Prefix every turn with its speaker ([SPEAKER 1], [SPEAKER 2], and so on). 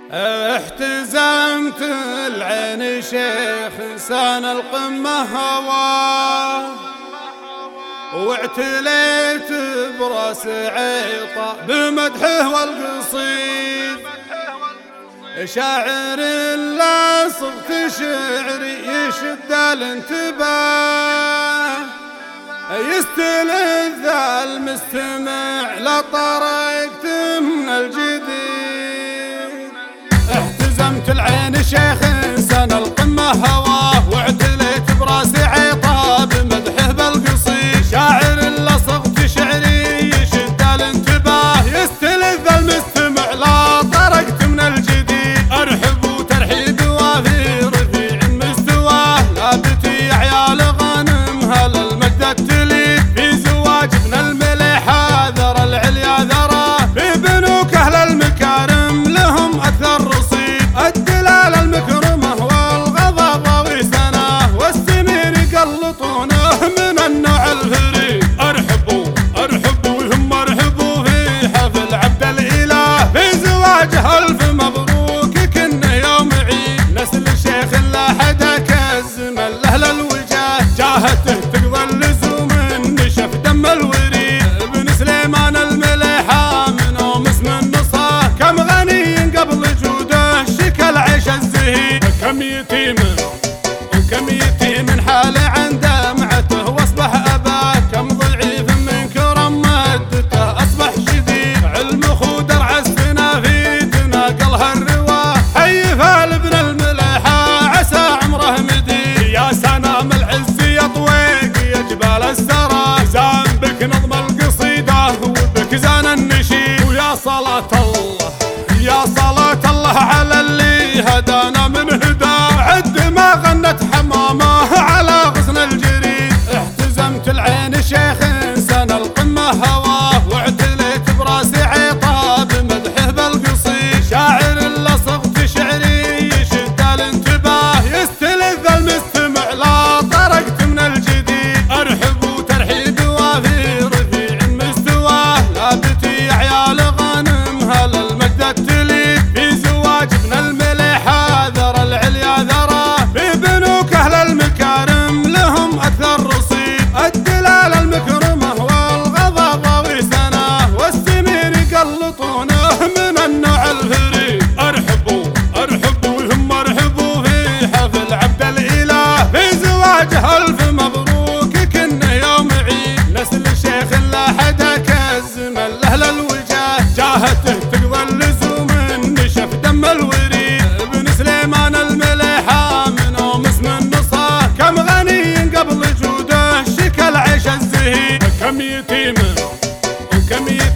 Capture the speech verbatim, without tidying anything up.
[SPEAKER 1] احتزمت العين شيخ انسان القمة هواه، واعتليت براس عيطة بمدحه والقصيد، شاعر لا صغت شعري يشد الانتباه، يستلذ المستمع لطريقت من الجديد. احتزمت العين شيخ انسان القمة هواه، واعتليت براس عيطة بمدحه بالقصيد، شاعر لا صغت شعري يشد الانتباه، يستلذ المستمع لطريقت من الجديد. ارحبوا ترحيب وافي رفيع مستواه، لابتي يا عيال غنم هل المجد التليد، في زواج ابن الملح ذرى العليا ذرى، في بنوك اهل المكارم لهم اكثر رصيد، الدلال المكرمه والغضب وسناه، والسمين يقلطونه من النوع الفريد. ارحبوا ارحبوا وهم ارحبوا في حفل عبد الاله، في زواجه الف مبروك كنه يوم عيد، نسل الشيخ لا حدا كالزمن لاهل الوجاه، جاهته تقضى اللزوم النشف دم الوريد، ابن سليمان المليحة منهم اسم النصاه، كم غني قبل جوده شكل عيش الزهيد، كم يتيم وكم يتيم حاله عند دمعته واصبح اباه، كم ضعيف من كرم مدته اصبح شديد، علم خودر عسنا في تناقلها الرواه، حي فال ابن المليحة عسى عمره مديد، يا سنام العز يا طويق يا جبال السرى، زان بك نظم القصيدة وبك زان النشيد، ويا صلاة الله يا صلاة الله على اللي هدانا من هداه، عد ما غنت حمامه على غصن الجريد. احتزمت العين شيخ انسان القمة هواه، واعتليت براس عيطة بمدحه بالقصيد، شاعر لا صغت شعري يشد الانتباه، يستلذ المستمع لا طرقت من الجديد. ارحبوا ترحيب وافي رفيع مستواه، لابتي يا عيال غنم هل المجد التليد، في زواج ابن المليحة ذرى العليا ذرى، في بنوك اهل المكارم لهم اكثر رصيد، الدلال المكرمه والغضب وسناه، والسمين يقلطونه من النوع الفريد. ارحبوا ارحبوا وهم ارحبوا في حفل عبد الاله، في زواجه الف مبروك كنه يوم عيد، نسل الشيخ لا حدا كالزمن لاهل الوجاه، جاهته تقضى اللزوم النشف دم الوريد، ابن سليمان المليحة منهم اسم النصاه، كم غني قبل جوده شكل عيش الزهيد، كم يتيم وكم يتيم